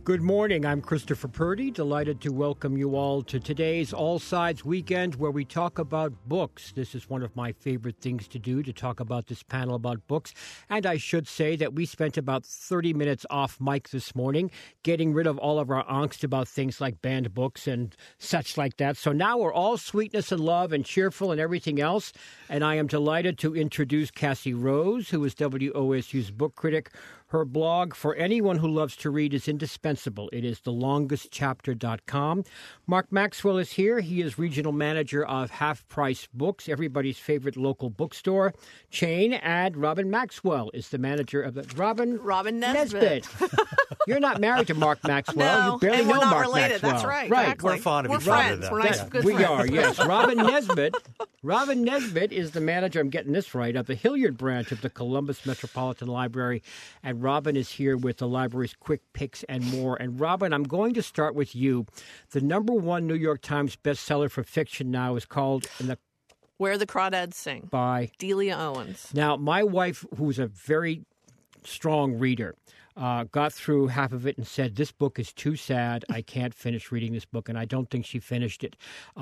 Good morning. I'm Christopher Purdy. Delighted to welcome you all to today's All Sides Weekend, where we talk about books. This is one of my favorite things to do, to talk about this panel about books. And I should say that we spent about 30 minutes off mic this morning, getting rid of all of our angst about things like banned books and such like that. So now we're all sweetness and love and cheerful and everything else. And I am delighted to introduce Cassie Rose, who is WOSU's book critic. Her blog, for anyone who loves to read, is indispensable. It is thelongestchapter.com. Mark Maxwell is here. He is regional manager of Half Price Books, everybody's favorite local bookstore chain. And Robin Maxwell is the manager of the... Robin Nesbitt. You're not married to Mark Maxwell. No, You barely and we're know not Mark related. Maxwell. That's right. Right. Exactly. We're fond of We're each other, friends. though. We're nice, good We friends. are, yes. Robin Nesbitt. Robin Nesbitt is the manager, I'm getting this right, of the Hilliard branch of the Columbus Metropolitan Library. And Robin is here with the library's quick picks and more. And Robin, I'm going to start with you. The number one New York Times bestseller for fiction now is called Where the Crawdads Sing by Delia Owens. Now, my wife, who's a very strong reader, got through half of it and said, this book is too sad. I can't finish reading this book, and I don't think she finished it.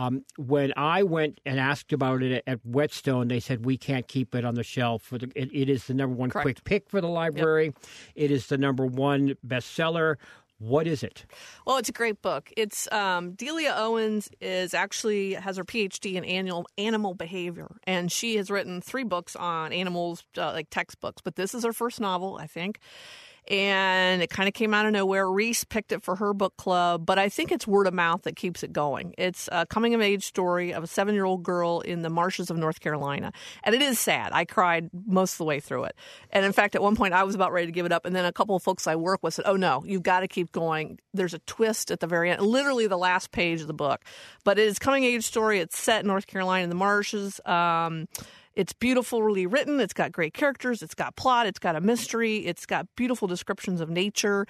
When I went and asked about it at Whetstone, they said, we can't keep it on the shelf. It is the number one Correct. quick pick for the library. Yep. It is the number one bestseller. What is it? Well, it's a great book. It's Delia Owens has her PhD in animal behavior, and she has written 3 books on animals, like textbooks. But this is her first novel, I think. And it kind of came out of nowhere. Reese picked it for her book club, but I think it's word of mouth that keeps it going. It's a coming-of-age story of a 7-year-old girl in the marshes of North Carolina. And it is sad. I cried most of the way through it. And in fact, at one point, I was about ready to give it up. And then a couple of folks I work with said, oh, no, you've got to keep going. There's a twist at the very end, literally the last page of the book. But it is a coming-of-age story. It's set in North Carolina in the marshes. It's beautifully written. It's got great characters. It's got plot. It's got a mystery. It's got beautiful descriptions of nature.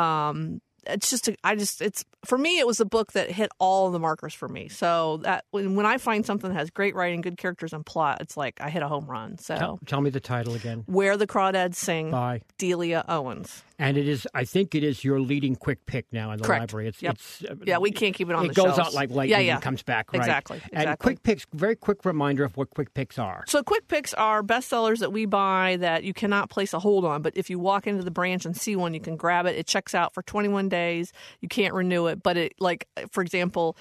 For me, it was a book that hit all of the markers for me. So that when I find something that has great writing, good characters, and plot, it's like I hit a home run. So Tell me the title again. Where the Crawdads Sing by Delia Owens. And I think it is your leading quick pick now in the Correct. library. Yep. We can't keep it on the shelves. It goes shelves. out like lightning and comes back, right? Exactly. And quick picks, very quick reminder of what quick picks are. So quick picks are bestsellers that we buy that you cannot place a hold on, but if you walk into the branch and see one, you can grab it. It checks out for 21 days. You can't renew it, but for example,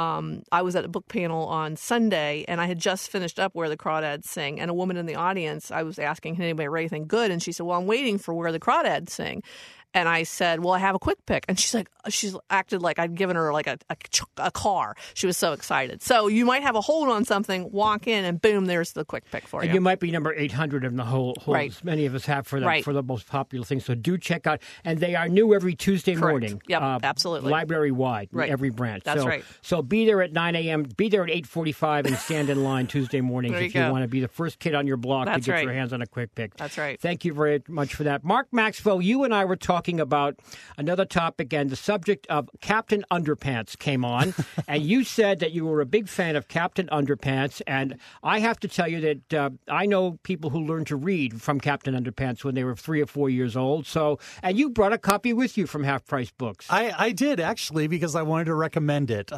I was at a book panel on Sunday, and I had just finished up Where the Crawdads Sing, and a woman in the audience, I was asking, can anybody read anything good? And she said, well, I'm waiting for Where the Crawdads Sing. And I said, well, I have a quick pick. And she's acted like I'd given her like a car. She was so excited. So you might have a hold on something, walk in, and boom, there's the quick pick for you. And you might be number 800 in the whole right. As many of us have for right. the most popular things. So do check out. And they are new every Tuesday Correct. morning. Yep, absolutely. Library-wide, right. every branch. That's right. So be there at 9 a.m., be there at 8:45, and stand in line Tuesday mornings if you want to be the first kid on your block That's to get right. your hands on a quick pick. That's right. Thank you very much for that. Mark Maxwell, you and I were talking about another topic, and the subject of Captain Underpants came on, and you said that you were a big fan of Captain Underpants, and I have to tell you that I know people who learned to read from Captain Underpants when they were 3 or 4 years old. So, and you brought a copy with you from Half Price Books. I did, actually, because I wanted to recommend it.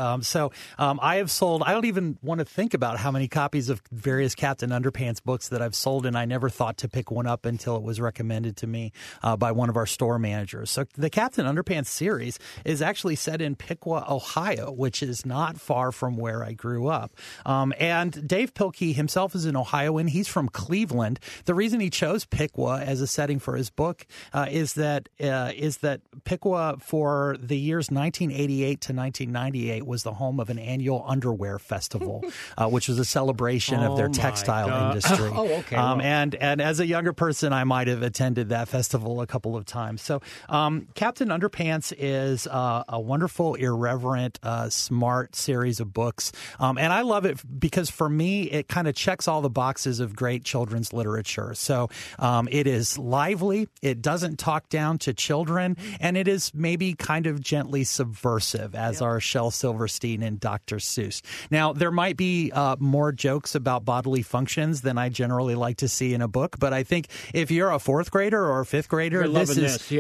I have sold, I don't even want to think about how many copies of various Captain Underpants books that I've sold, and I never thought to pick one up until it was recommended to me by one of our store managers. So the Captain Underpants series is actually set in Piqua, Ohio, which is not far from where I grew up. And Dave Pilkey himself is an Ohioan. He's from Cleveland. The reason he chose Piqua as a setting for his book is that Piqua, for the years 1988 to 1998, was the home of an annual underwear festival, which was a celebration of their textile industry. Okay. And as a younger person, I might have attended that festival a couple of times. So Captain Underpants is a wonderful, irreverent, smart series of books. And I love it because, for me, it kind of checks all the boxes of great children's literature. So it is lively, it doesn't talk down to children, and it is maybe kind of gently subversive, as are Shel Silverstein and Dr. Seuss. Now, there might be more jokes about bodily functions than I generally like to see in a book, but I think if you're a 4th grader or a 5th grader, this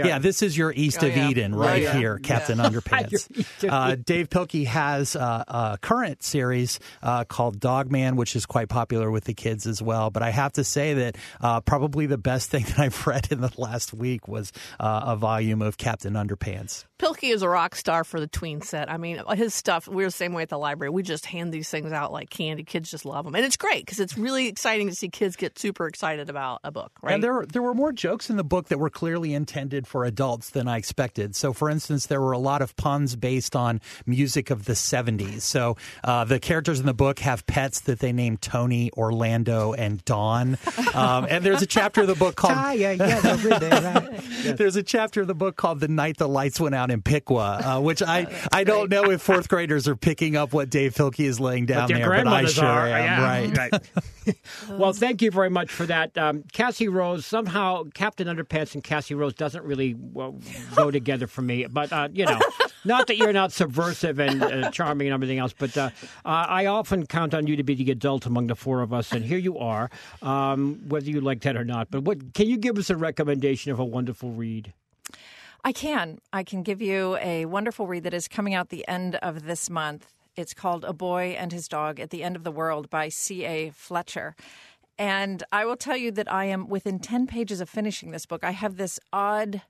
Yeah, this is your East of Eden right here, Captain Underpants. Dave Pilkey has a current series called Dogman, which is quite popular with the kids as well. But I have to say that probably the best thing that I've read in the last week was a volume of Captain Underpants. Pilkey is a rock star for the tween set. I mean, his stuff, we're the same way at the library. We just hand these things out like candy. Kids just love them. And it's great because it's really exciting to see kids get super excited about a book, right? And there were more jokes in the book that were clearly intended for adults than I expected. So, for instance, there were a lot of puns based on music of the 70s. So the characters in the book have pets that they name Tony, Orlando, and Dawn. And there's a chapter of the book called... There's a chapter of the book called The Night the Lights Went Out in Piqua, which I don't know if fourth graders are picking up what Dave Pilkey is laying down there, but I sure am. Right. Well, thank you very much for that. Cassie Rose, somehow Captain Underpants and Cassie Rose doesn't really go together for me. But, not that you're not subversive and charming and everything else, but I often count on you to be the adult among the four of us, and here you are, whether you like that or not. But can you give us a recommendation of a wonderful read? I can. I can give you a wonderful read that is coming out the end of this month. It's called A Boy and His Dog at the End of the World by C.A. Fletcher. And I will tell you that I am within 10 pages of finishing this book. I have this odd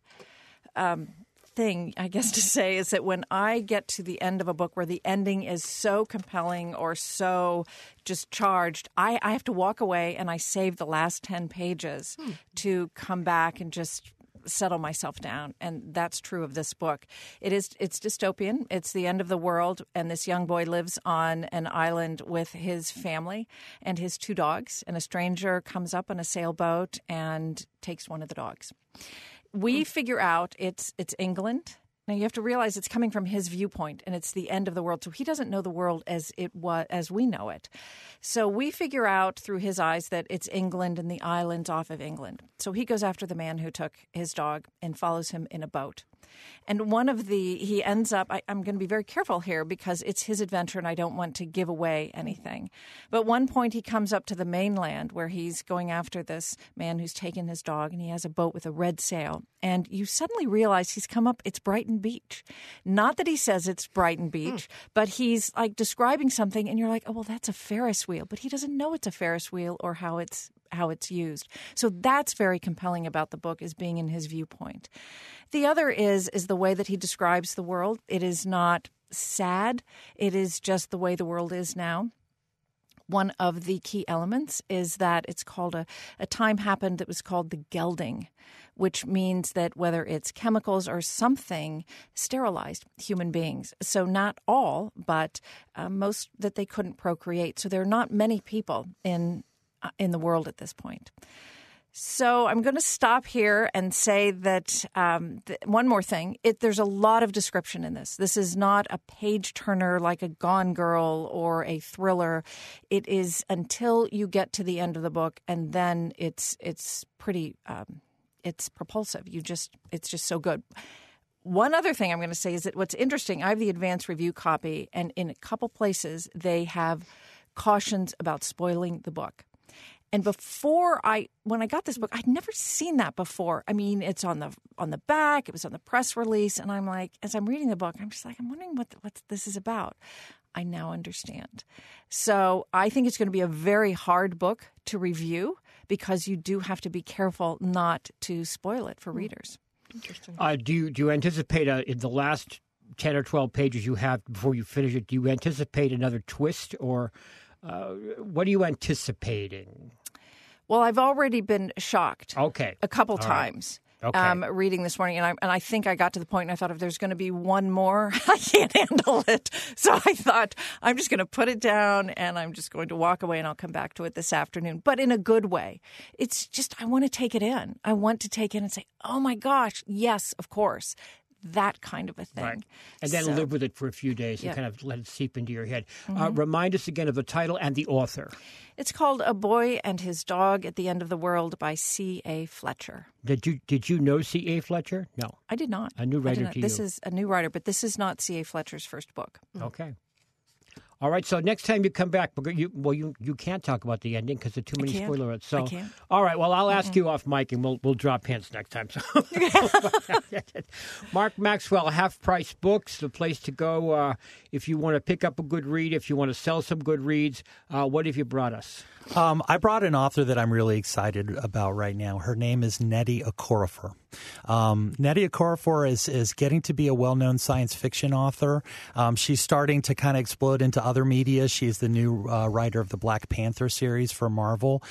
thing, I guess to say, is that when I get to the end of a book where the ending is so compelling or so just charged, I have to walk away and I save the last 10 pages to come back and just settle myself down. And that's true of this book. It's dystopian. It's the end of the world. And this young boy lives on an island with his family and his two dogs. And a stranger comes up on a sailboat and takes one of the dogs. We figure out it's England. Now you have to realize it's coming from his viewpoint, and it's the end of the world. So he doesn't know the world as we know it. So we figure out through his eyes that it's England and the islands off of England. So he goes after the man who took his dog and follows him in a boat. And he ends up, I'm going to be very careful here because it's his adventure and I don't want to give away anything. But one point he comes up to the mainland where he's going after this man who's taken his dog, and he has a boat with a red sail. And you suddenly realize he's come up, it's Brighton Beach. Not that he says it's Brighton Beach, but he's like describing something and you're like, oh, well, that's a Ferris wheel. But he doesn't know it's a Ferris wheel or how it's used. So that's very compelling about the book, is being in his viewpoint. The other is the way that he describes the world. It is not sad. It is just the way the world is now. One of the key elements is that it's called a time happened that was called the gelding, which means that whether it's chemicals or something sterilized human beings. So not all, but most that they couldn't procreate. So there are not many people in the world at this point. So I'm going to stop here and say that one more thing. There's a lot of description in this. This is not a page-turner like a Gone Girl or a thriller. It is until you get to the end of the book, and then it's pretty it's propulsive. It's just so good. One other thing I'm going to say is that what's interesting, I have the advanced review copy, and in a couple places they have cautions about spoiling the book. And when I got this book, I'd never seen that before. I mean, it's on the back, it was on the press release, and I'm like, as I'm reading the book, I'm just like, I'm wondering what this is about. I now understand. So I think it's going to be a very hard book to review because you do have to be careful not to spoil it for readers. Interesting. Do you anticipate in the last 10 or 12 pages you have before you finish it, do you anticipate another twist, or what are you anticipating? Well, I've already been shocked a couple times reading this morning, and I think I got to the point and I thought if there's going to be one more, I can't handle it. So I thought I'm just going to put it down and I'm just going to walk away and I'll come back to it this afternoon, but in a good way. It's just I want to take it in. I want to take it and say, oh my gosh, yes, of course. That kind of a thing. Right. And then live with it for a few days and kind of let it seep into your head. Remind us again of the title and the author. It's called A Boy and His Dog at the End of the World by C.A. Fletcher. Did you know C.A. Fletcher? No. I did not. A new writer to you. This is a new writer, but this is not C.A. Fletcher's first book. Okay. All right, so next time you come back, you can't talk about the ending because there are too many spoilers. So, I can't. All right, well, I'll ask you off mic, and we'll drop hints next time. So. Mark Maxwell, Half Price Books, the place to go if you want to pick up a good read, if you want to sell some good reads. What have you brought us? I brought an author that I'm really excited about right now. Her name is Nnedi Okorafor. Nnedi Okorafor is getting to be a well-known science fiction author. She's starting to kind of explode into other media. She's the new writer of the Black Panther series for Marvel.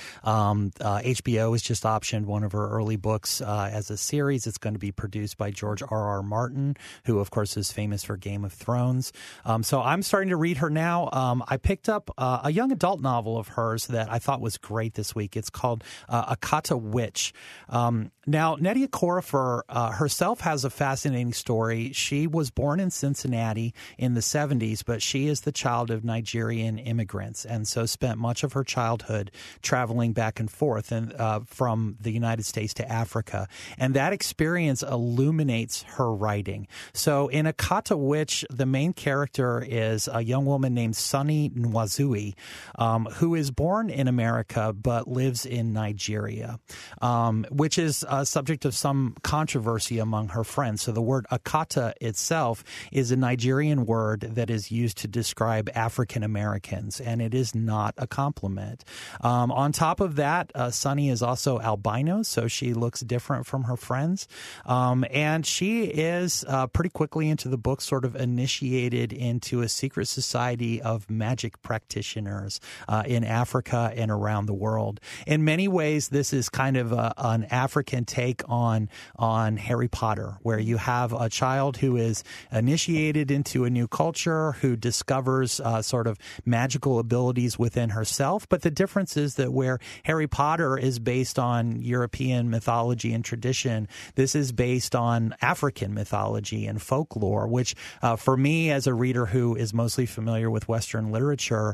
HBO has just optioned one of her early books as a series. It's going to be produced by George R.R. Martin, who, of course, is famous for Game of Thrones. So I'm starting to read her now. I picked up a young adult novel of hers that I thought was great this week. It's called Akata Witch. Now, Nnedi Okorafor herself has a fascinating story. She was born in Cincinnati in the 70s, but she is the child of Nigerian immigrants, and so spent much of her childhood traveling back and forth from the United States to Africa. And that experience illuminates her writing. So in Akata Witch, the main character is a young woman named Sunny Nwazui, who is born in America but lives in Nigeria, which is a subject of some controversy among her friends. So the word Akata itself is a Nigerian word that is used to describe African Americans, and it is not a compliment. On top of that, Sunny is also albino, so she looks different from her friends. And she is pretty quickly into the book sort of initiated into a secret society of magic practitioners in Africa and around the world. In many ways, this is kind of an African take on Harry Potter, where you have a child who is initiated into a new culture, who discovers sort of magical abilities within herself. But the difference is that where Harry Potter is based on European mythology and tradition, this is based on African mythology and folklore, which for me as a reader who is mostly familiar with Western literature,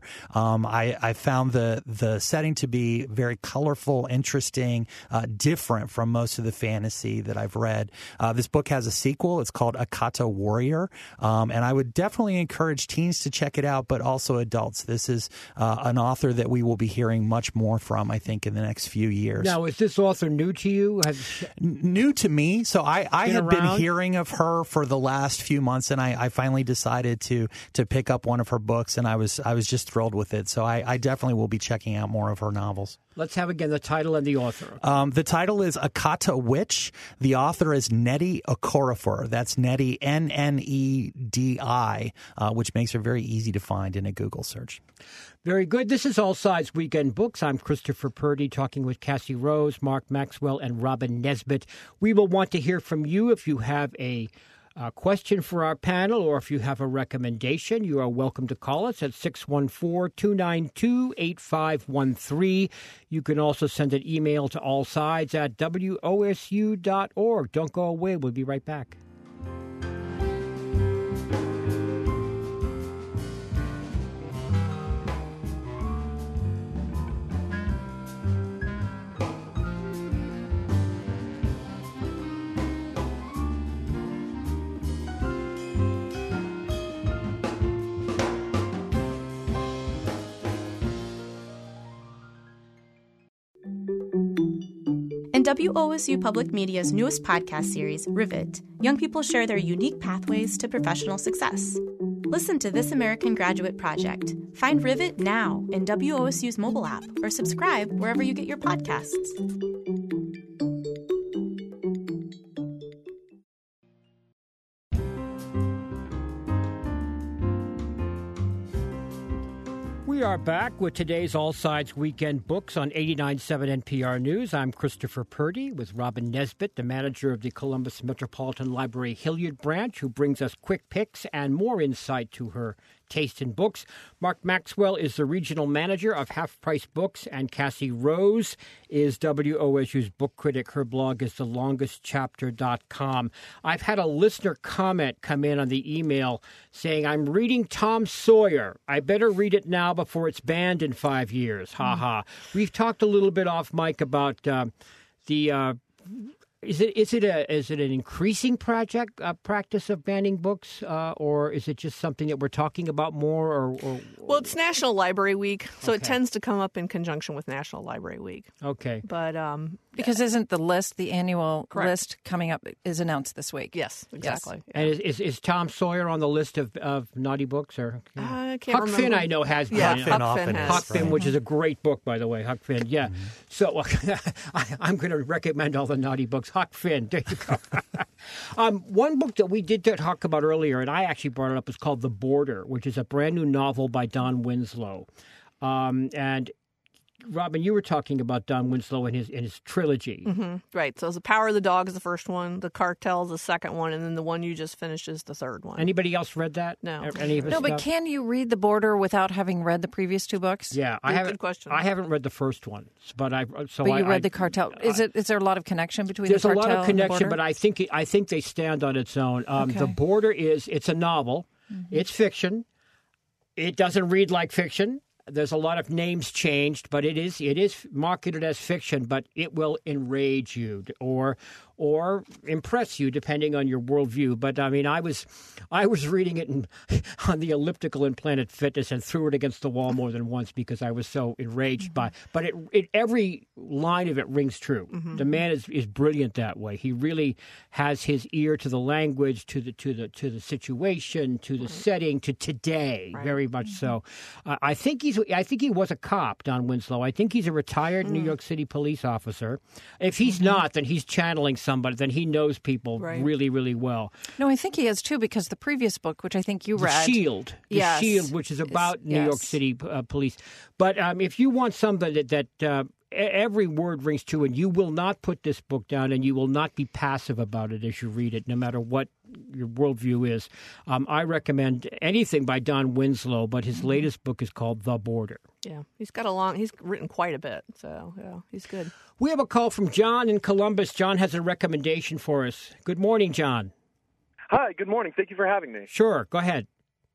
I found the setting to be very colorful, interesting, different from most of the fantasy that I've read. This book has a sequel. It's called Akata Warrior, and I would definitely encourage teens to check it out, but also adults. This is an author that we will be hearing much more from, I think, in the next few years. Now, is this author new to you? New to me. So I had been hearing of her for the last few months, and I finally decided to pick up one of her books, and I was just thrilled with it. So I definitely will be checking out more of her novels. Let's have again the title and the author. The title is Akata Witch. The author is Nnedi Okorafor. That's Nnedi, Nnedi, which makes her very easy to find in a Google search. Very good. This is All Sides Weekend Books. I'm Christopher Purdy, talking with Cassie Rose, Mark Maxwell, and Robin Nesbitt. We will want to hear from you if you have a question for our panel, or if you have a recommendation. You are welcome to call us at 614-292-8513. You can also send an email to allsides@wosu.org. Don't go away. We'll be right back. In WOSU Public Media's newest podcast series, Rivet, young people share their unique pathways to professional success. Listen to This American Graduate Project. Find Rivet now in WOSU's mobile app, or subscribe wherever you get your podcasts. We are back with today's All Sides Weekend Books on 89.7 NPR News. I'm Christopher Purdy with Robin Nesbitt, the manager of the Columbus Metropolitan Library Hilliard branch, who brings us quick picks and more insight to her taste in books. Mark Maxwell is the regional manager of Half Price Books, and Cassie Rose is WOSU's book critic. Her blog is thelongestchapter.com. I've had a listener comment come in on the email saying, I'm reading Tom Sawyer. I better read it now before it's banned in 5 years. Ha ha. We've talked a little bit off mic about the Is it an increasing practice of banning books, or is it just something that we're talking about more? Or Well, it's National Library Week, so Okay. it tends to come up in conjunction with National Library Week. Okay. But Because isn't the annual Correct. list coming up is announced this week? yes, exactly. And is Tom Sawyer on the list of naughty books? Or I can't Huck remember. Finn, I know, has been. Yeah, Huck Finn Huck often Finn is, has. Huck Finn, right. which is a great book, by the way, Huck Finn. Yeah. So I'm going to recommend all the naughty books. Huck Finn, there you go. One book that we did talk about earlier, and I actually brought it up, is called The Border, which is a brand new novel by Don Winslow. And Robin, you were talking about Don Winslow and his trilogy. Right. So The Power of the Dog is the first one, The Cartel is the second one, and then the one you just finished is the third one. Anybody else read that? No. Any of us No, but stuff? can you read The Border without having read the previous two books? Yeah, I Good haven't. question. I haven't read the first one, but I. So But you I read The Cartel. Is there a lot of connection between There's The a Cartel lot of and The connection, Border? but I think they stand on its own. Okay. The Border it's a novel. It's fiction. It doesn't read like fiction. There's a lot of names changed, but it is marketed as fiction, but it will enrage you or impress you depending on your worldview. But I mean, I was reading it on the elliptical in Planet Fitness and threw it against the wall more than once because I was so enraged by. But it every line of it rings true. The man is brilliant that way. He really has his ear to the language, to the situation, to the setting, to today. Very much so. I think he was a cop, Don Winslow. I think he's a retired New York City police officer. If he's not, then he's channeling somebody. Then he knows people really, really well. No, I think he is too, because the previous book, which I think you The read, Shield, Yes. Shield, which is about New yes. York City police. But if you want somebody that every word rings true, and you will not put this book down, and you will not be passive about it as you read it, no matter what your worldview is, I recommend anything by Don Winslow. But his latest book is called The Border. Yeah, he's written quite a bit, so yeah, he's good. We have a call from John in Columbus. John has a recommendation for us. Good morning, John. Hi, good morning. Thank you for having me. Sure, go ahead.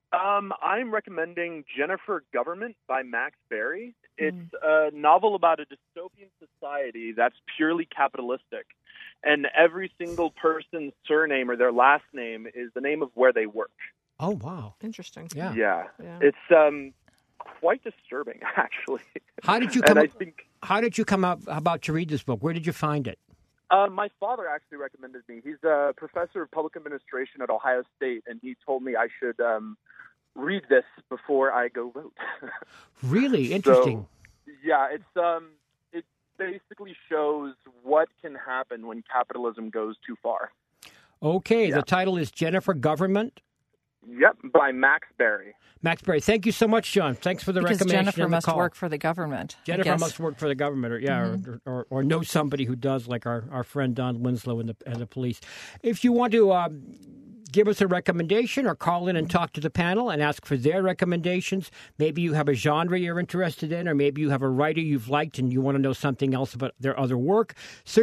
I'm recommending Jennifer Government by Max Berry. It's a novel about a dystopian society that's purely capitalistic. And every single person's surname or their last name is the name of where they work. Oh, wow. Interesting. Yeah. Yeah. Yeah. It's quite disturbing, actually. How did you And come about to read this book? Where did you find it? My father actually recommended me. He's a professor of public administration at Ohio State, and he told me I should read this before I go vote. Really interesting. So, yeah, it basically shows what can happen when capitalism goes too far. Okay, Yeah. The title is Jennifer Government. Yep, by Max Berry. Max Berry, thank you so much, John. Thanks for the because recommendation. Jennifer and the must call. work for the government. I Jennifer guess. must work for the government, or know somebody who does, like our friend Don Winslow and the police. If you want to give us a recommendation or call in and talk to the panel and ask for their recommendations, maybe you have a genre you're interested in, or maybe you have a writer you've liked and you want to know something else about their other work,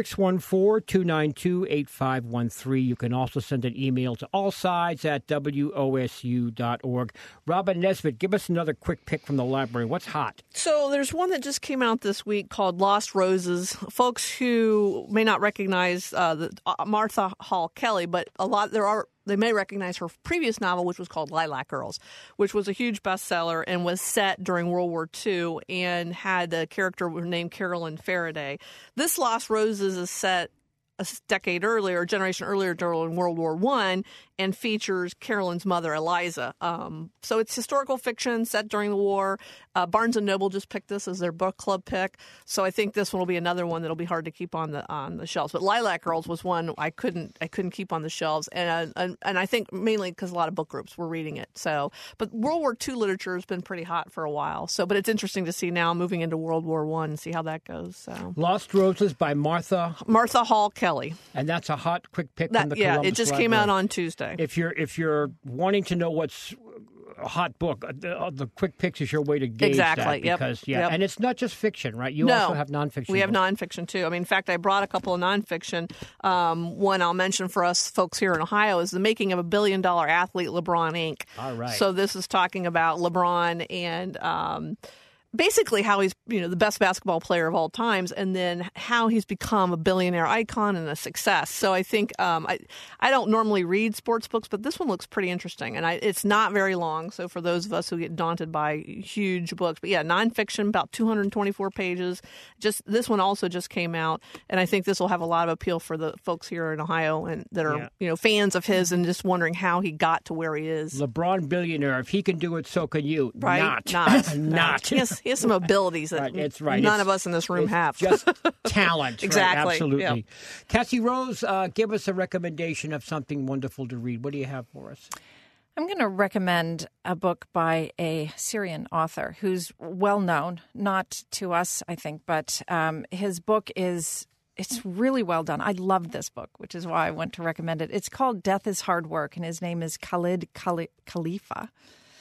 614-292-8513. You can also send an email to allsides@wosu.org. Robin Nesbitt, give us another quick pick from the library. What's hot? So there's one that just came out this week called Lost Roses. Folks who may not recognize Martha Hall Kelly, but they may recognize her previous novel, which was called Lilac Girls, which was a huge bestseller and was set during World War II and had a character named Carolyn Faraday. This Lost Roses is set a decade earlier, a generation earlier during World War I, and features Carolyn's mother, Eliza. So it's historical fiction set during the war. Barnes & Noble just picked this as their book club pick. So I think this one will be another one that'll be hard to keep on the shelves. But Lilac Girls was one I couldn't keep on the shelves, and I think mainly because a lot of book groups were reading it. So, but World War II literature has been pretty hot for a while. So, but it's interesting to see now moving into World War I and see how that goes. So, Lost Roses by Martha Hall Kelly. And that's a hot, quick pick from the Yeah, Columbus it just Library. came out on Tuesday. If you're wanting to know what's a hot book, the quick picks is your way to gauge Exactly, that. yep, Because, yep. And it's not just fiction, right? You No. also have nonfiction. We have books. nonfiction, too. I mean, in fact, I brought a couple of nonfiction. One I'll mention for us folks here in Ohio is The Making of a Billion-Dollar Athlete, LeBron Inc. All right. So this is talking about LeBron and basically how he's, the best basketball player of all times, and then how he's become a billionaire icon and a success. So I think I don't normally read sports books, but this one looks pretty interesting, and it's not very long. So for those of us who get daunted by huge books, but yeah, nonfiction, about 224 pages. This one also just came out, and I think this will have a lot of appeal for the folks here in Ohio and that are fans of his and just wondering how he got to where he is. LeBron billionaire. If he can do it, so can you. Right? Not. He has some abilities that none of us in this room have. Just talent. Exactly. Right? Absolutely. Yeah. Cassie Rose, give us a recommendation of something wonderful to read. What do you have for us? I'm going to recommend a book by a Syrian author who's well known, not to us, I think, but his book it's really well done. I loved this book, which is why I want to recommend it. It's called Death is Hard Work, and his name is Khalid Khalifa.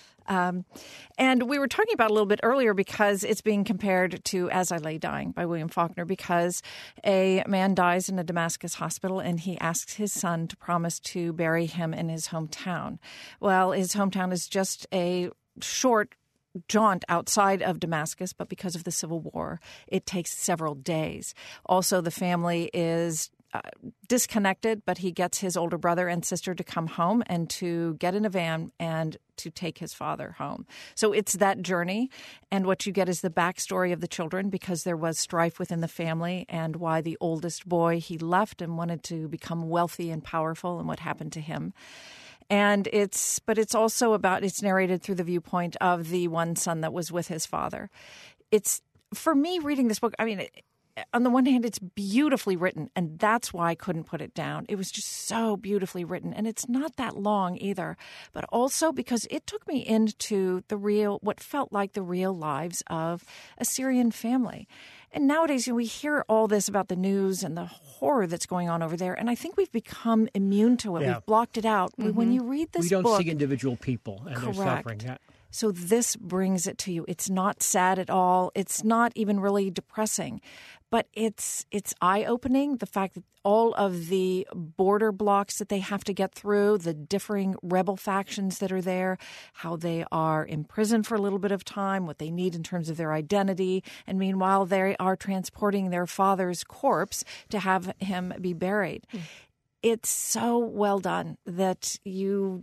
And we were talking about it a little bit earlier because it's being compared to As I Lay Dying by William Faulkner, because a man dies in a Damascus hospital and he asks his son to promise to bury him in his hometown. Well, his hometown is just a short jaunt outside of Damascus, but because of the civil war, it takes several days. Also, the family is disconnected, but he gets his older brother and sister to come home and to get in a van and to take his father home. So it's that journey, and what you get is the backstory of the children, because there was strife within the family, and why the oldest boy, he left and wanted to become wealthy and powerful, and what happened to him. And it's also it's narrated through the viewpoint of the one son that was with his father. It's, for me, reading this book, on the one hand, it's beautifully written, and that's why I couldn't put it down. It was just so beautifully written, and it's not that long either, but also because it took me into what felt like the real lives of a Syrian family. And nowadays, we hear all this about the news and the horror that's going on over there, and I think we've become immune to it. Yeah. We've blocked it out. Mm-hmm. When you read this book... We don't see individual people and correct. Their suffering. Yeah. So this brings it to you. It's not sad at all. It's not even really depressing. But it's eye-opening, the fact that all of the border blocks that they have to get through, the differing rebel factions that are there, how they are imprisoned for a little bit of time, what they need in terms of their identity, and meanwhile they are transporting their father's corpse to have him be buried. It's so well done that you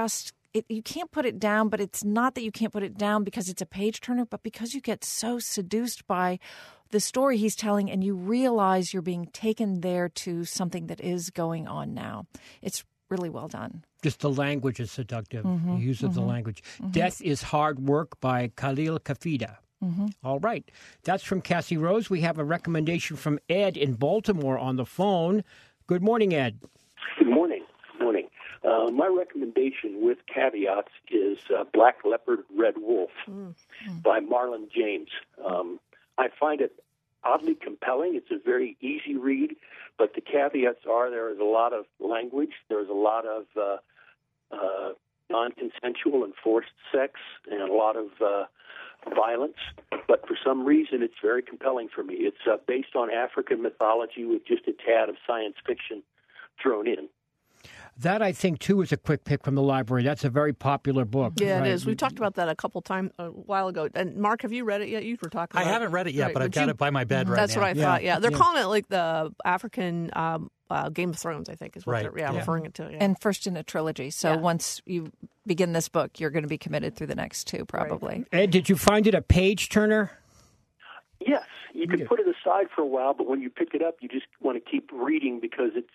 can't put it down, but it's not that you can't put it down because it's a page-turner, but because you get so seduced by the story he's telling, and you realize you're being taken there to something that is going on now. It's really well done. Just the language is seductive, Mm-hmm, the use of the language. Mm-hmm. Death is Hard Work by Khalil Khalifa. Mm-hmm. All right. That's from Cassie Rose. We have a recommendation from Ed in Baltimore on the phone. Good morning, Ed. Good morning. My recommendation with caveats is Black Leopard, Red Wolf by Marlon James. I find it oddly compelling. It's a very easy read, but the caveats are there is a lot of language, there's a lot of non-consensual and forced sex, and a lot of violence. But for some reason, it's very compelling for me. It's based on African mythology with just a tad of science fiction thrown in. That, I think, too, is a quick pick from the library. That's a very popular book. Yeah, right? It is. We talked about that a couple times a while ago. And Mark, have you read it yet? You were talking about I haven't read it yet, right. but I've got it by my bed right now. That's what I thought, yeah. They're calling it like the African Game of Thrones, I think, is what they're referring it to. Yeah. And first in a trilogy. So once you begin this book, you're going to be committed through the next two, probably. Right. Ed, did you find it a page-turner? Yes. You can put it aside for a while, but when you pick it up, you just want to keep reading because it's...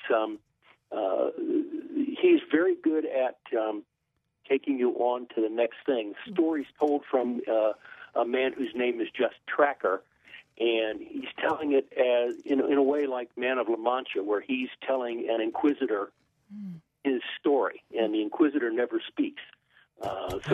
he's very good at taking you on to the next thing. Stories told from a man whose name is just Tracker, and he's telling it as in a way like Man of La Mancha, where he's telling an inquisitor his story, and the inquisitor never speaks. So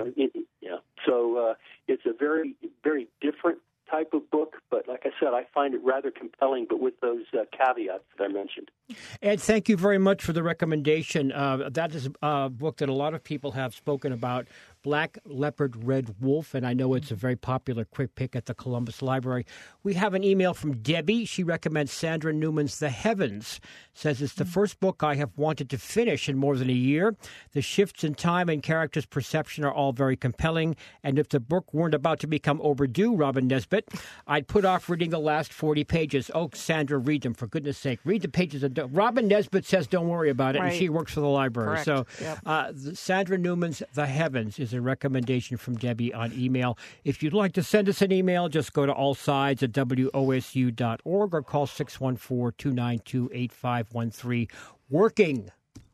it's a very, very different type of book, but like I said, I find it rather compelling, but with those caveats that I mentioned. Ed, thank you very much for the recommendation. That is a book that a lot of people have spoken about. Black Leopard, Red Wolf, and I know it's a very popular quick pick at the Columbus Library. We have an email from Debbie. She recommends Sandra Newman's The Heavens. Says it's the first book I have wanted to finish in more than a year. The shifts in time and characters' perception are all very compelling, and if the book weren't about to become overdue, Robin Nesbitt, I'd put off reading the last 40 pages. Oh, Sandra, read them, for goodness sake. Read the pages. Robin Nesbitt says don't worry about it, and she works for the library. Correct. So Yep. Sandra Newman's The Heavens is a recommendation from Debbie on email. If you'd like to send us an email, just go to allsides@wosu.org or call 614-292-8513. Working.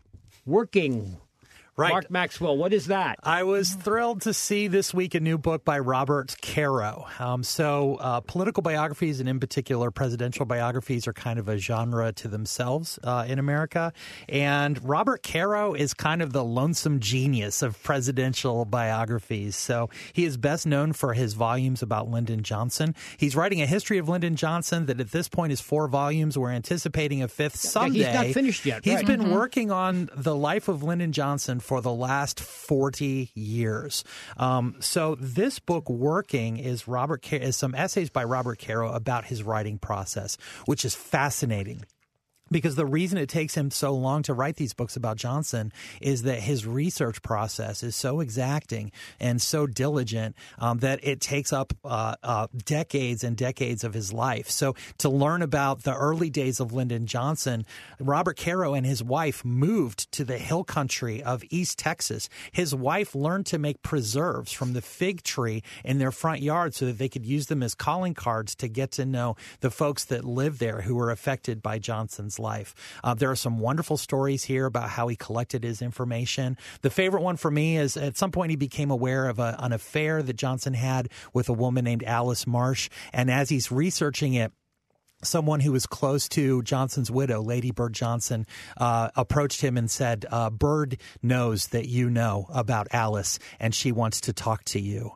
Right. Mark Maxwell, what is that? I was thrilled to see this week a new book by Robert Caro. Political biographies, and in particular presidential biographies, are kind of a genre to themselves in America. And Robert Caro is kind of the lonesome genius of presidential biographies. So he is best known for his volumes about Lyndon Johnson. He's writing a history of Lyndon Johnson that at this point is 4 volumes. We're anticipating a 5th someday. He's not finished yet. He's been working on the life of Lyndon Johnson for the last 40 years. So this book, Working, is some essays by Robert Caro about his writing process, which is fascinating. Because the reason it takes him so long to write these books about Johnson is that his research process is so exacting and so diligent that it takes up decades and decades of his life. So to learn about the early days of Lyndon Johnson, Robert Caro and his wife moved to the hill country of East Texas. His wife learned to make preserves from the fig tree in their front yard so that they could use them as calling cards to get to know the folks that lived there who were affected by Johnson's life. There are some wonderful stories here about how he collected his information. The favorite one for me is at some point he became aware of an affair that Johnson had with a woman named Alice Marsh. And as he's researching it, someone who was close to Johnson's widow, Lady Bird Johnson, approached him and said, Bird knows that you know about Alice, and she wants to talk to you.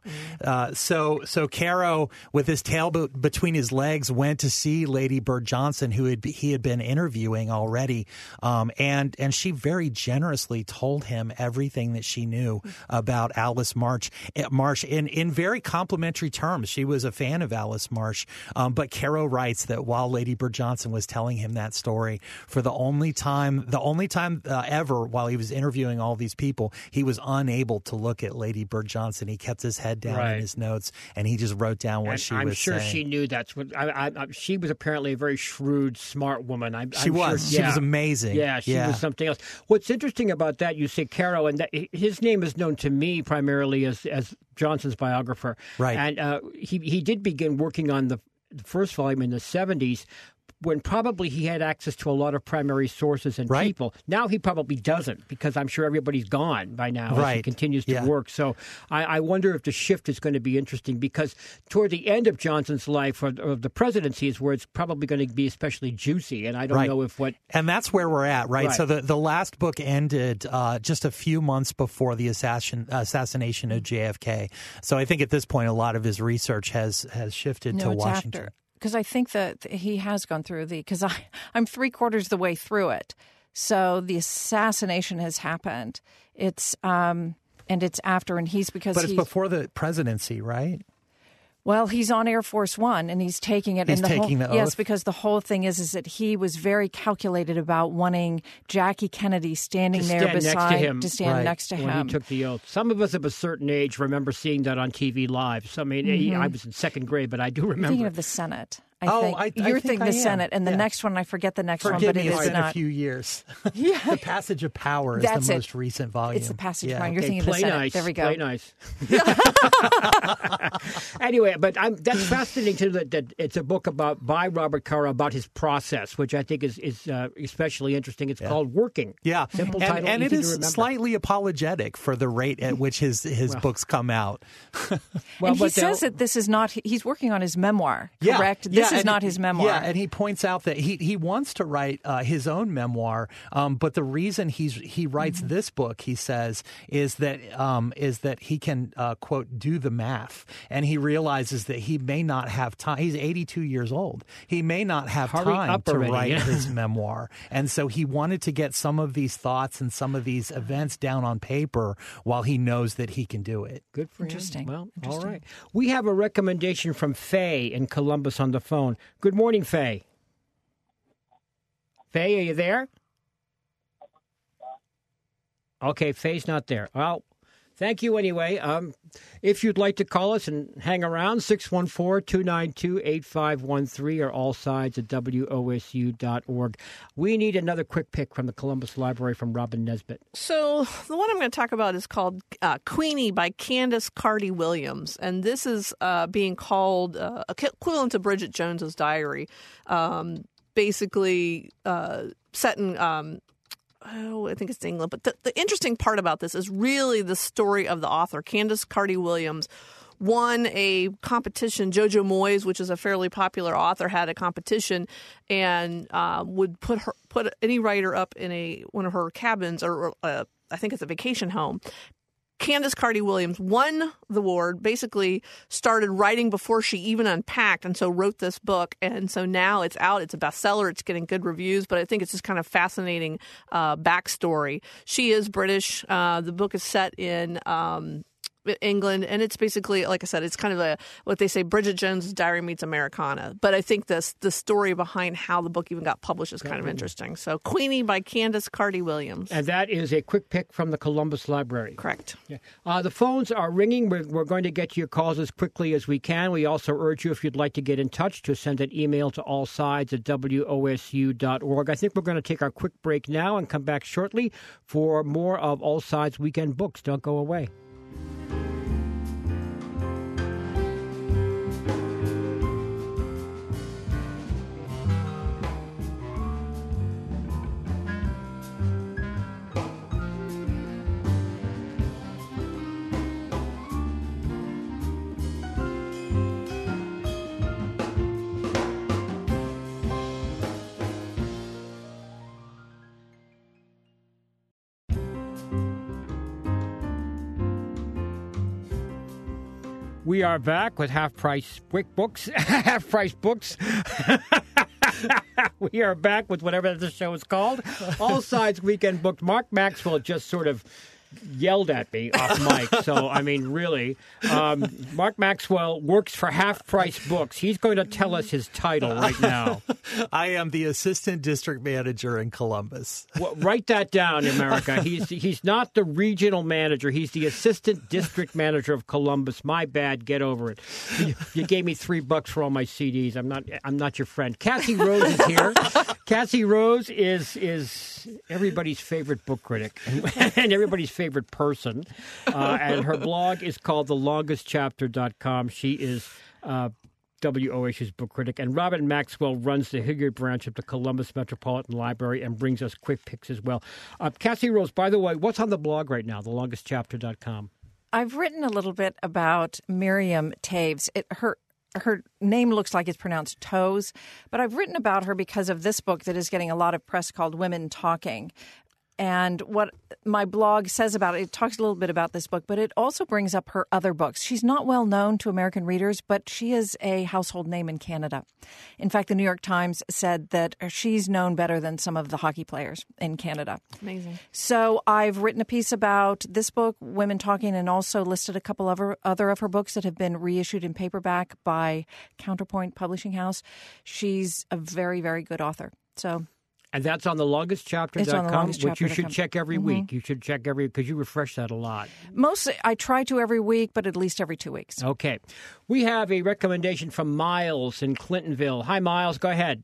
So Caro, with his tail between his legs, went to see Lady Bird Johnson, who he had been interviewing already, and she very generously told him everything that she knew about Alice Marsh in very complimentary terms. She was a fan of Alice Marsh, but Caro writes that while Lady Bird Johnson was telling him that story, for the only time ever while he was interviewing all these people, he was unable to look at Lady Bird Johnson. He kept his head down in his notes, and he just wrote down what she was saying. I'm sure she knew that's what. She was apparently a very shrewd, smart woman. She was amazing. Yeah, she was something else. What's interesting about that, you say Caro, and his name is known to me primarily as Johnson's biographer. Right. And he did begin working on the first volume in the 70s, when probably he had access to a lot of primary sources and people. Now he probably doesn't, because I'm sure everybody's gone by now as he continues to work. So I wonder if the shift is going to be interesting, because toward the end of Johnson's life, or the presidency, is where it's probably going to be especially juicy. And I don't know if what... And that's where we're at, right? So the last book ended just a few months before the assassination of JFK. So I think at this point, a lot of his research has shifted to Washington. After. Because I think that he has gone through because I'm 3/4 the way through it. So the assassination has happened. It's and it's after, and he's before the presidency, right? Well, he's on Air Force One, and he's taking it. He's taking the oath? Yes, because the whole thing is that he was very calculated about wanting Jackie Kennedy standing there beside him, to stand next to him when he took the oath. Some of us of a certain age remember seeing that on TV live. So, I mean, I was in second grade, but I do remember. I'm thinking of the Senate. You're thinking the Senate, and the next one, I forget the next one, but it is it's been not. a few years. The Passage of Power is the most recent volume. It's the Passage of Power. You're thinking of the Senate. Nice. There we go. Play nice. Anyway, but that's fascinating too. That it's a book by Robert Caro about his process, which I think is especially interesting. It's called Working. Yeah, simple title, and it easy to is remember. Slightly apologetic for the rate at which his books come out. And he says that this is not. He's working on his memoir. Correct. This is not his memoir. Yeah, and he points out that he wants to write his own memoir, but the reason he writes this book, he says, is that he can quote do the math, and he realizes that he may not have time. He's 82 years old. He may not have time to write his memoir, and so he wanted to get some of these thoughts and some of these events down on paper while he knows that he can do it. Good for Interesting. him. Well, Interesting. all right. We have a recommendation from Faye in Columbus on the phone. Good morning, Faye. Faye, are you there? Okay, Faye's not there. Well, thank you anyway. If you'd like to call us and hang around, 614-292-8513 or allsides@wosu.org. We need another quick pick from the Columbus Library from Robin Nesbitt. So the one I'm going to talk about is called Queenie by Candace Carty Williams. And this is being called equivalent to Bridget Jones's Diary, basically set in... I think it's England. But the interesting part about this is really the story of the author. Candace Carty Williams won a competition. Jojo Moyes, which is a fairly popular author, had a competition and would put any writer up in one of her cabins, or I think it's a vacation home. Candace Carty Williams won the award, basically started writing before she even unpacked, and so wrote this book. And so now it's out. It's a bestseller. It's getting good reviews, but I think it's just kind of fascinating backstory. She is British. The book is set in England, and it's basically, like I said, it's kind of what they say, Bridget Jones's Diary meets Americana. But I think the story behind how the book even got published is kind of interesting. So Queenie by Candace Carty Williams. And that is a quick pick from the Columbus Library. Correct. Yeah. The phones are ringing. We're going to get to your calls as quickly as we can. We also urge you, if you'd like to get in touch, to send an email to allsides@wosu.org. I think we're going to take our quick break now and come back shortly for more of All Sides Weekend Books. Don't go away. We are back with half-price books. Half-price books. We are back with whatever the show is called. All Sides Weekend Books. Mark Maxwell just sort of yelled at me off mic. So, I mean, really. Mark Maxwell works for Half Price Books. He's going to tell us his title right now. I am the assistant district manager in Columbus. Well, write that down, America. He's not the regional manager. He's the assistant district manager of Columbus. My bad. Get over it. You gave me $3 for all my CDs. I'm not your friend. Cassie Rose is here. Cassie Rose is everybody's favorite book critic and everybody's favorite person. And her blog is called thelongestchapter.com. She is WOSU's book critic. And Robin Maxwell runs the Hilliard branch of the Columbus Metropolitan Library and brings us quick picks as well. Cassie Rose, by the way, what's on the blog right now, thelongestchapter.com? I've written a little bit about Miriam Toews. Her name looks like it's pronounced Toes, but I've written about her because of this book that is getting a lot of press called Women Talking. And what my blog says about it talks a little bit about this book, but it also brings up her other books. She's not well known to American readers, but she is a household name in Canada. In fact, the New York Times said that she's known better than some of the hockey players in Canada. Amazing. So I've written a piece about this book, Women Talking, and also listed a couple of other of her books that have been reissued in paperback by Counterpoint Publishing House. She's a very, very good author. So... And that's on thelongestchapter.com, which you should check every week. You should check because you refresh that a lot. Mostly, I try to every week, but at least every 2 weeks. Okay. We have a recommendation from Miles in Clintonville. Hi, Miles. Go ahead.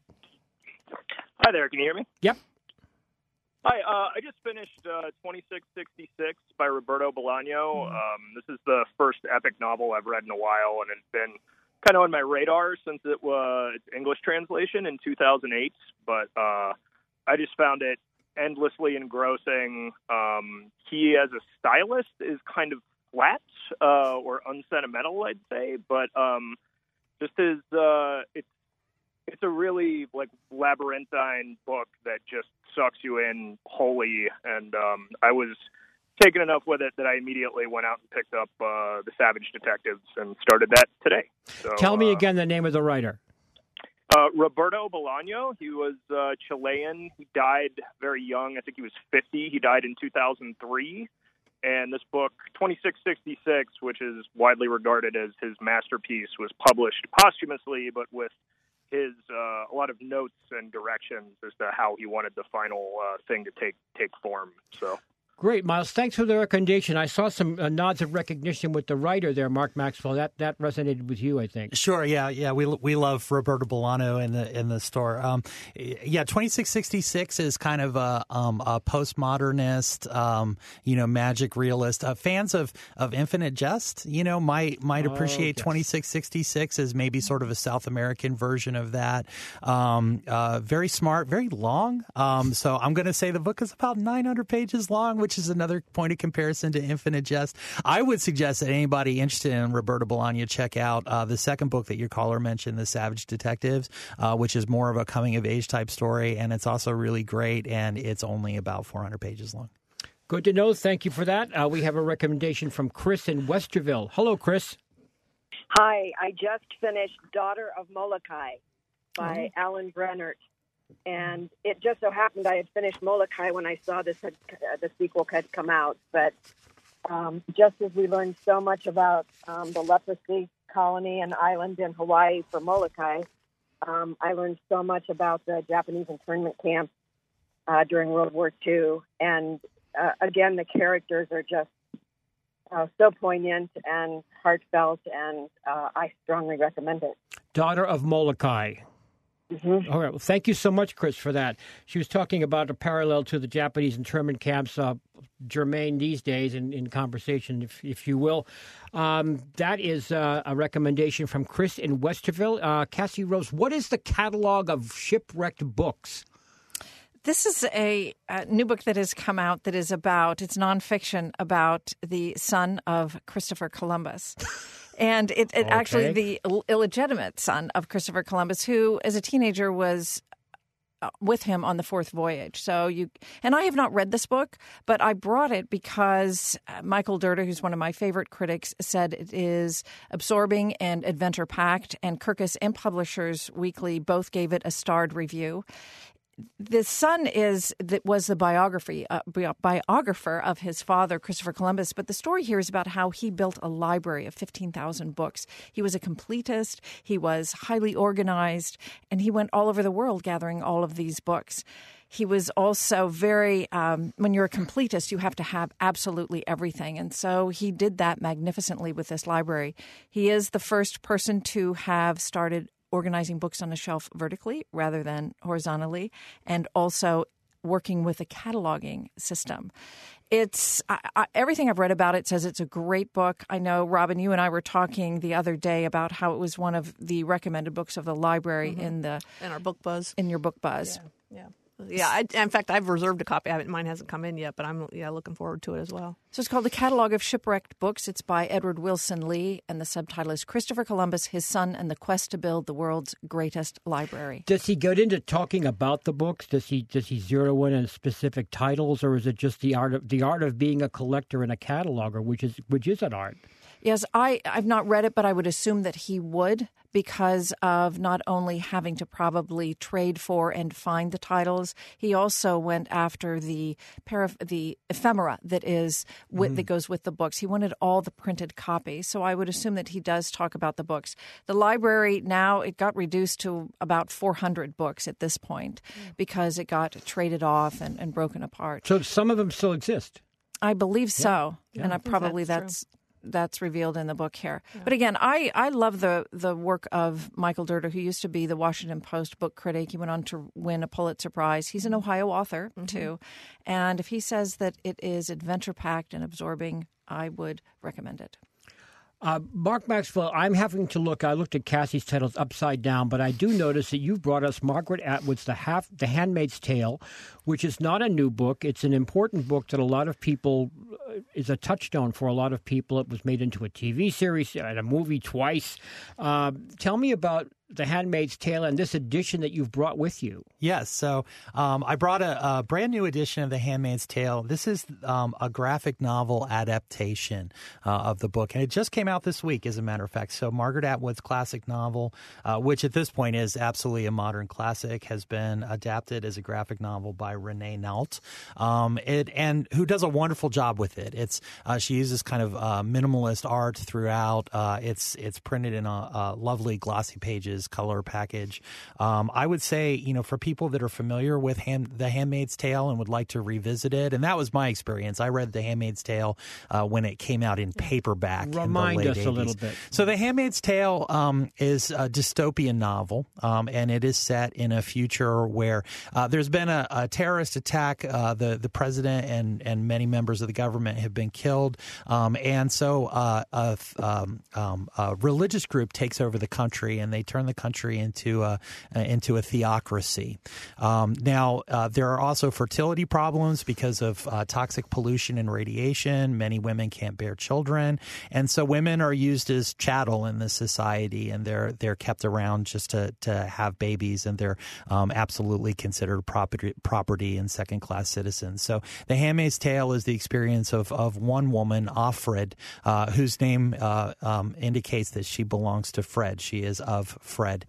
Hi there. Can you hear me? Yep. Hi. I just finished 2666 by Roberto Bolaño. This is the first epic novel I've read in a while, and it's been kind of on my radar since it was English translation in 2008. But I just found it endlessly engrossing. He, as a stylist, is kind of flat or unsentimental, I'd say. But just as it's a really labyrinthine book that just sucks you in wholly. And I was taken enough with it that I immediately went out and picked up The Savage Detectives and started that today. So, Tell me again the name of the writer. Roberto Bolaño. He was Chilean. He died very young. I think he was 50. He died in 2003. And this book, 2666, which is widely regarded as his masterpiece, was published posthumously, but with his a lot of notes and directions as to how he wanted the final thing to take form. So. Great, Miles. Thanks for the recommendation. I saw some nods of recognition with the writer there, Mark Maxwell. That resonated with you, I think. Sure. Yeah. We love Roberto Bolaño in the store. 2666 is kind of a postmodernist, magic realist. Fans of Infinite Jest, might appreciate 2666 as maybe sort of a South American version of that. Very smart, very long. So I'm going to say the book is about 900 pages long, which is another point of comparison to Infinite Jest. I would suggest that anybody interested in Roberto Bolaño check out the second book that your caller mentioned, The Savage Detectives, which is more of a coming-of-age type story, and it's also really great, and it's only about 400 pages long. Good to know. Thank you for that. We have a recommendation from Chris in Westerville. Hello, Chris. Hi. I just finished Daughter of Molokai by Alan Brennert. And it just so happened I had finished Molokai when I saw the sequel had come out. But just as we learned so much about the leprosy colony and island in Hawaii for Molokai, I learned so much about the Japanese internment camps during World War II. And again, the characters are just so poignant and heartfelt, and I strongly recommend it. Daughter of Molokai. Mm-hmm. All right. Well, thank you so much, Chris, for that. She was talking about a parallel to the Japanese internment camps, germane these days in conversation, if you will. That is a recommendation from Chris in Westerville. Cassie Rose, what is the catalog of shipwrecked books? This is a new book that has come out that is it's nonfiction about the son of Christopher Columbus. And it actually the illegitimate son of Christopher Columbus, who as a teenager was with him on the fourth voyage. And I have not read this book, but I brought it because Michael Dirda, who's one of my favorite critics, said it is absorbing and adventure-packed, and Kirkus and Publishers Weekly both gave it a starred review. The son was the biographer of his father, Christopher Columbus, but the story here is about how he built a library of 15,000 books. He was a completist, he was highly organized, and he went all over the world gathering all of these books. He was also very, when you're a completist, you have to have absolutely everything. And so he did that magnificently with this library. He is the first person to have started organizing books on a shelf vertically rather than horizontally, and also working with a cataloging system. It's everything I've read about it says it's a great book. I know, Robin, you and I were talking the other day about how it was one of the recommended books of the library in our Book Buzz. In your Book Buzz. Yeah. In fact, I've reserved a copy of it. Mine hasn't come in yet, but I'm looking forward to it as well. So it's called The Catalog of Shipwrecked Books. It's by Edward Wilson Lee, and the subtitle is Christopher Columbus, His Son, and the Quest to Build the World's Greatest Library. Does he get into talking about the books? Does he zero in on specific titles, or is it just the art of being a collector and a cataloger, which is an art? Yes, I've not read it, but I would assume that he would, because of not only having to probably trade for and find the titles, he also went after the ephemera that that goes with the books. He wanted all the printed copies, so I would assume that he does talk about the books. The library now, it got reduced to about 400 books at this point because it got traded off and broken apart. So some of them still exist? I believe so, and that's revealed in the book here. Yeah. But again, I love the work of Michael Dirda, who used to be the Washington Post book critic. He went on to win a Pulitzer Prize. He's an Ohio author, too. And if he says that it is adventure-packed and absorbing, I would recommend it. Mark Maxwell, I'm having to look. I looked at Cassie's titles upside down, but I do notice that you've brought us Margaret Atwood's The Handmaid's Tale, which is not a new book. It's an important book that a lot of people is a touchstone for a lot of people. It was made into a TV series and a movie twice. Tell me about The Handmaid's Tale and this edition that you've brought with you. Yes. So I brought a brand new edition of The Handmaid's Tale. This is a graphic novel adaptation of the book. And it just came out this week, as a matter of fact. So Margaret Atwood's classic novel, which at this point is absolutely a modern classic, has been adapted as a graphic novel by Renee Nault, and who does a wonderful job with it. It's she uses kind of minimalist art throughout. It's printed in a lovely glossy pages color package. I would say, for people that are familiar with The Handmaid's Tale and would like to revisit it, and that was my experience. I read The Handmaid's Tale when it came out in paperback. Remind in the us late 80s. A little bit. So The Handmaid's Tale is a dystopian novel, and it is set in a future where there's been a terrorist attack. The president and many members of the government have been killed, and so a religious group takes over the country, and they turn the country into a theocracy. Now, there are also fertility problems because of toxic pollution and radiation. Many women can't bear children, and so women are used as chattel in this society, and they're kept around just to have babies, and they're absolutely considered property and second-class citizens. So The Handmaid's Tale is the experience of one woman, Offred, whose name indicates that she belongs to Fred. She is of Fred.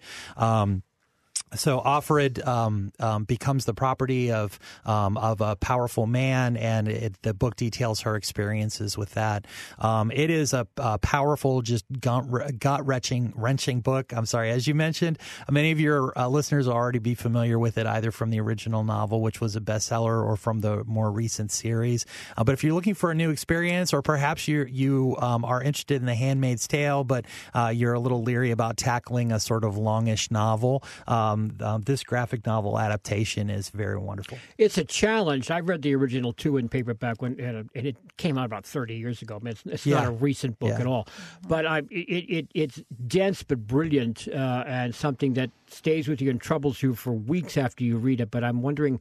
So Offred becomes the property of a powerful man, and the book details her experiences with that. It is a powerful, just gut-wrenching book. I'm sorry, as you mentioned, many of your listeners will already be familiar with it, either from the original novel, which was a bestseller, or from the more recent series. But if you're looking for a new experience, or perhaps you are interested in The Handmaid's Tale, but you're a little leery about tackling a sort of longish novel, this graphic novel adaptation is very wonderful. It's a challenge. I read the original too in paperback and it came out about 30 years ago. I mean, it's not a recent book at all, but it's dense but brilliant, and something that stays with you and troubles you for weeks after you read it. But I'm wondering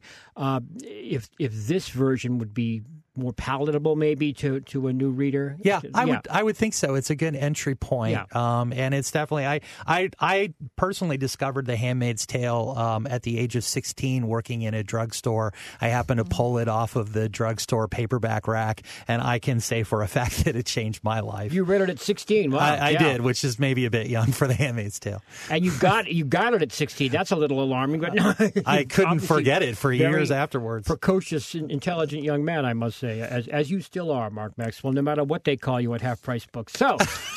if this version would be more palatable, maybe to a new reader. I would think so. It's a good entry point. And it's definitely I personally discovered The Handmaid's Tale at the age of 16, working in a drugstore. I happened to pull it off of the drugstore paperback rack, and I can say for a fact that it changed my life. You read it at 16. Wow, I did, which is maybe a bit young for The Handmaid's Tale. And you got it at 16. That's a little alarming. But no, I couldn't forget it for years afterwards. Precocious, intelligent young man, I must say, as you still are, Mark Maxwell, no matter what they call you at Half Price Books. So,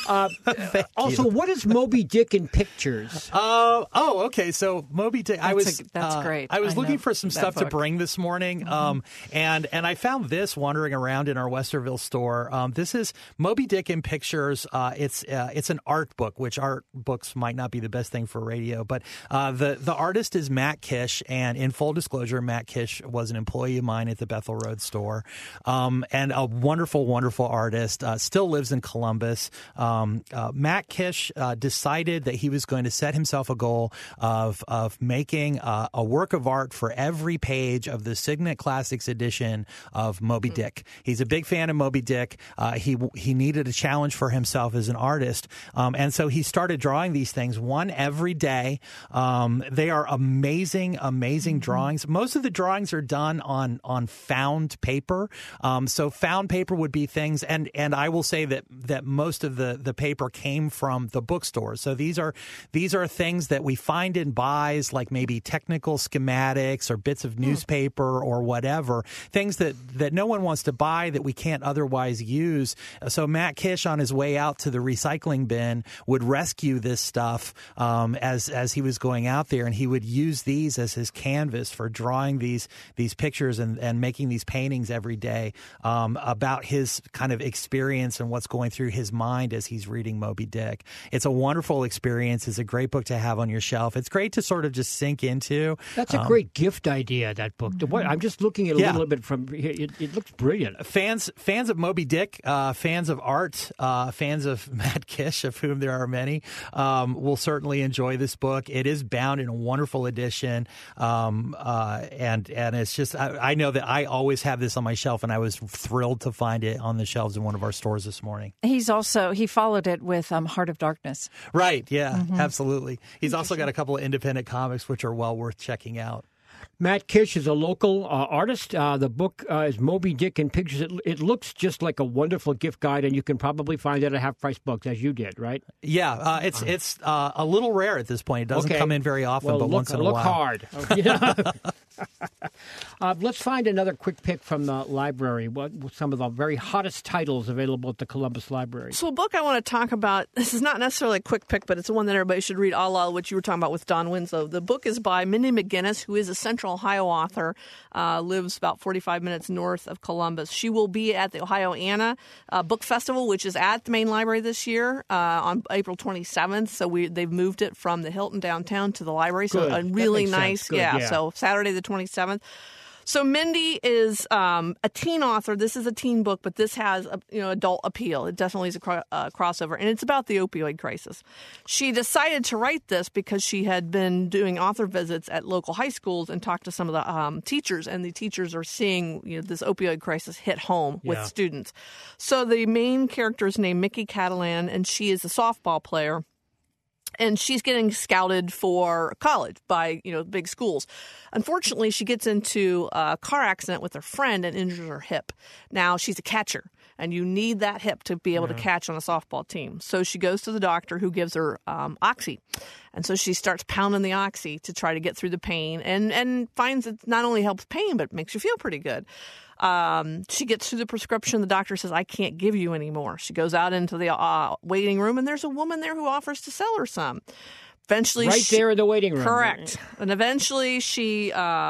also, what is Moby Dick in pictures? Okay. So Moby Dick, that's great. I was looking for some stuff to bring this morning, and I found this wandering around in our Westerville store. This is Moby Dick in pictures. It's an art book, which art books might not be the best thing for radio, but the artist is Matt Kish, and in full disclosure, Matt Kish was an employee of mine at the Bethel Road store. And a wonderful, wonderful artist, still lives in Columbus. Matt Kish decided that he was going to set himself a goal of making a work of art for every page of the Signet Classics edition of Moby Dick. He's a big fan of Moby Dick. He needed a challenge for himself as an artist. And so he started drawing these things, one every day. They are amazing, amazing drawings. Most of the drawings are done on found paper. So found paper would be things, and I will say that most of the paper came from the bookstores. So these are things that we find in buys, like maybe technical schematics or bits of newspaper or whatever, things that no one wants to buy that we can't otherwise use. So Matt Kish, on his way out to the recycling bin, would rescue this stuff as he was going out there, and he would use these as his canvas for drawing these pictures and making these paintings every day. About his kind of experience and what's going through his mind as he's reading Moby Dick. It's a wonderful experience. It's a great book to have on your shelf. It's great to sort of just sink into. That's a great gift idea, that book. I'm just looking at a little bit from here. It looks brilliant. Fans of Moby Dick, fans of art, fans of Matt Kish, of whom there are many, will certainly enjoy this book. It is bound in a wonderful edition, and it's just I know that I always have this on my shelf, and I was thrilled to find it on the shelves in one of our stores this morning. He followed it with Heart of Darkness. Right, yeah, absolutely. He's also got a couple of independent comics which are well worth checking out. Matt Kish is a local artist. The book is Moby Dick in Pictures. It looks just like a wonderful gift guide, and you can probably find it at Half Price Books, as you did, right? Yeah, it's a little rare at this point. It doesn't come in very often, but once in a while. Look hard. Let's find another quick pick from the library. What some of the very hottest titles available at the Columbus Library? So a book I want to talk about, this is not necessarily a quick pick, but it's one that everybody should read, a la what you were talking about with Don Winslow. The book is by Mindy McGinnis, who is a Central Ohio author, lives about 45 minutes north of Columbus. She will be at the Ohioana Book Festival, which is at the main library this year on April 27th. So they've moved it from the Hilton downtown to the library. So a really nice, yeah. So Saturday the 27th. So Mindy is a teen author. This is a teen book, but this has adult appeal. It definitely is a crossover, and it's about the opioid crisis. She decided to write this because she had been doing author visits at local high schools and talked to some of the teachers, and the teachers are seeing this opioid crisis hit home with students. So the main character is named Mickey Catalan, and she is a softball player. And she's getting scouted for college by, big schools. Unfortunately, she gets into a car accident with her friend and injures her hip. Now, she's a catcher, and you need that hip to be able to catch on a softball team. So she goes to the doctor, who gives her Oxy. And so she starts pounding the Oxy to try to get through the pain and finds it not only helps pain, but makes you feel pretty good. She gets through the prescription. The doctor says, I can't give you any more. She goes out into the waiting room, and there's a woman there who offers to sell her some. Eventually, there in the waiting room. Correct. And eventually she,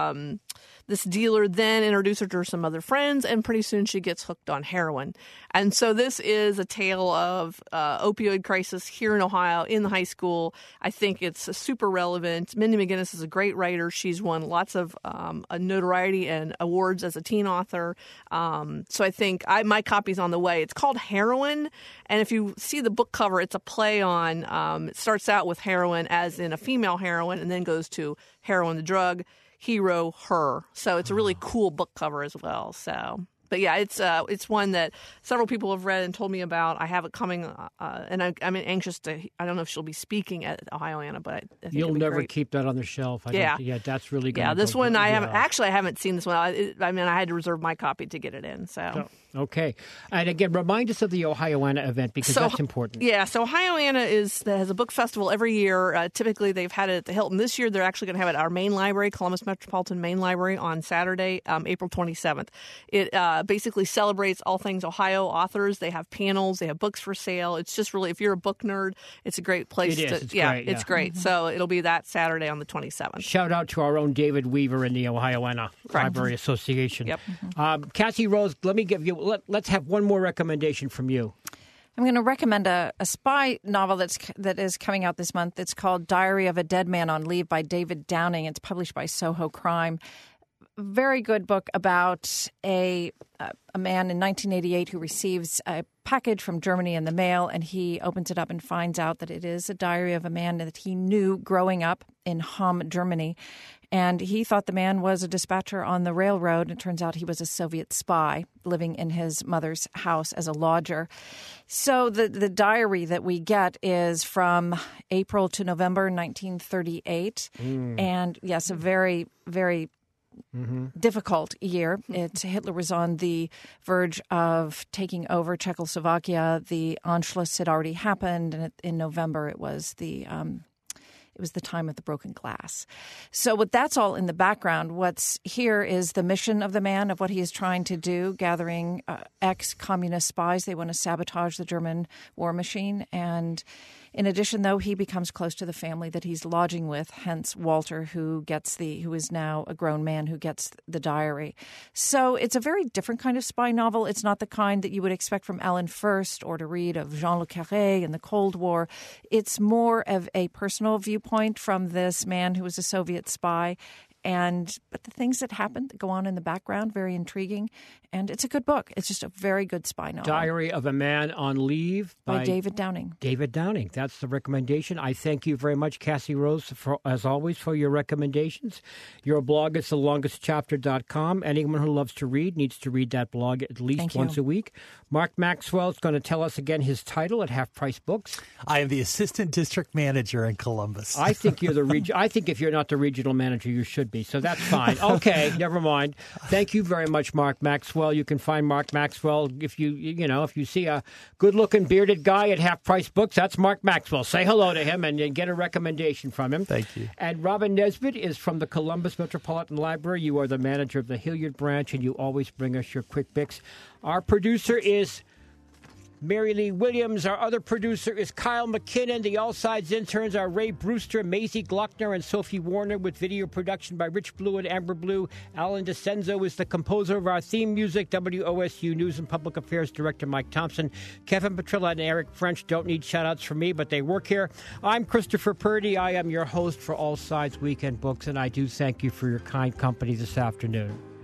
this dealer then introduces her to some other friends, and pretty soon she gets hooked on heroin. And so this is a tale of opioid crisis here in Ohio in the high school. I think it's super relevant. Mindy McGinnis is a great writer. She's won lots of notoriety and awards as a teen author. So I think my copy's on the way. It's called Heroin, and if you see the book cover, it's a play on, it starts out with heroin as in a female heroine, and then goes to heroin the drug, hero, her. So it's a really cool book cover as well. So, but yeah, it's one that several people have read and told me about. I have it coming, and I'm anxious to. I don't know if she'll be speaking at Ohioana, but I think you'll never great. Keep that on the shelf. Yeah, that's really good. Yeah, this one I haven't actually. I haven't seen this one. I had to reserve my copy to get it in. So. Okay. And again, remind us of the Ohioana event because that's important. Yeah, so Ohioana has a book festival every year. Typically, they've had it at the Hilton. This year, they're actually going to have it at our main library, Columbus Metropolitan Main Library, on Saturday, April 27th. It basically celebrates all things Ohio authors. They have panels. They have books for sale. It's just really, if you're a book nerd, it's a great place. It's great. It's great. Mm-hmm. So it'll be that Saturday on the 27th. Shout out to our own David Weaver in the Ohioana Library Association. Yep. Kathy Rose, let me give you... Let's have one more recommendation from you. I'm going to recommend a spy novel that is coming out this month. It's called Diary of a Dead Man on Leave by David Downing. It's published by Soho Crime. Very good book about a man in 1988 who receives a package from Germany in the mail, and he opens it up and finds out that it is a diary of a man that he knew growing up in Hamm, Germany. And he thought the man was a dispatcher on the railroad. It turns out he was a Soviet spy living in his mother's house as a lodger. So the diary that we get is from April to November 1938. And yes, a very, very difficult year. Hitler was on the verge of taking over Czechoslovakia. The Anschluss had already happened, and in November it was the time of the broken glass. So that's all in the background. What's here is the mission of the man, of what he is trying to do, gathering ex-communist spies. They want to sabotage the German war machine. And in addition, though, he becomes close to the family that he's lodging with, hence Walter, who is now a grown man who gets the diary. So it's a very different kind of spy novel. It's not the kind that you would expect from Alan Furst or to read of Jean Le Carré in the Cold War. It's more of a personal viewpoint from this man who was a Soviet spy. But the things that happen that go on in the background, very intriguing. And it's a good book. It's just a very good spy novel. Diary of a Man on Leave by David Downing. David Downing. That's the recommendation. I thank you very much, Cassie Rose, as always, for your recommendations. Your blog is thelongestchapter.com. Anyone who loves to read needs to read that blog at least once a week. Mark Maxwell is going to tell us again his title at Half Price Books. I am the Assistant District Manager in Columbus. I think you're the I think if you're not the regional manager, you should be. So that's fine. Okay, never mind. Thank you very much, Mark Maxwell. You can find Mark Maxwell if you see a good-looking bearded guy at Half Price Books. That's Mark Maxwell. Say hello to him and get a recommendation from him. Thank you. And Robin Nesbitt is from the Columbus Metropolitan Library. You are the manager of the Hilliard branch, and you always bring us your quick picks. Our producer is Mary Lee Williams. Our other producer is Kyle McKinnon. The All Sides interns are Ray Brewster, Maisie Glockner, and Sophie Warner, with video production by Rich Blue and Amber Blue. Alan DeCenzo is the composer of our theme music. WOSU News and Public Affairs Director Mike Thompson. Kevin Petrilla and Eric French don't need shout-outs from me, but they work here. I'm Christopher Purdy. I am your host for All Sides Weekend Books, and I do thank you for your kind company this afternoon.